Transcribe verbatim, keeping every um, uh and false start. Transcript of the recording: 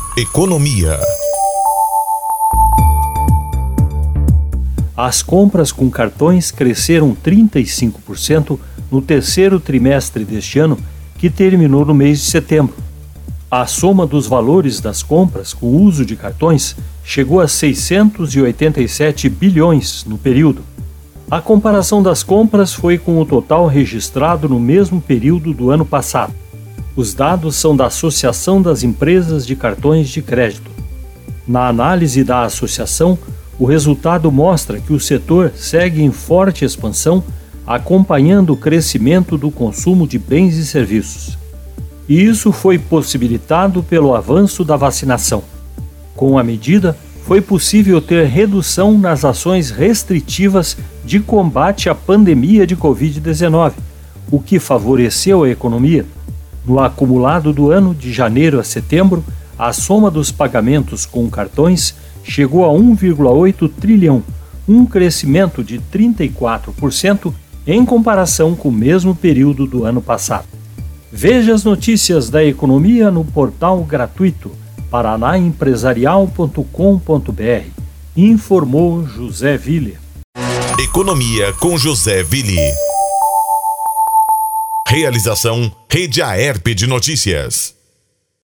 Economia. As compras com cartões cresceram trinta e cinco por cento no terceiro trimestre deste ano, que terminou no mês de setembro. A soma dos valores das compras com uso de cartões chegou a seiscentos e oitenta e sete bilhões no período. A comparação das compras foi com o total registrado no mesmo período do ano passado. Os dados são da Associação das Empresas de Cartões de Crédito. Na análise da associação, o resultado mostra que o setor segue em forte expansão, acompanhando o crescimento do consumo de bens e serviços. E isso foi possibilitado pelo avanço da vacinação. Com a medida, foi possível ter redução nas ações restritivas de combate à pandemia de covid dezenove, o que favoreceu a economia. No acumulado do ano, de janeiro a setembro, a soma dos pagamentos com cartões chegou a um vírgula oito trilhão, um crescimento de trinta e quatro por cento em comparação com o mesmo período do ano passado. Veja as notícias da economia no portal gratuito paraná empresarial ponto com ponto br. Informou José Ville. Economia com José Ville. Realização Rede Aerp de Notícias.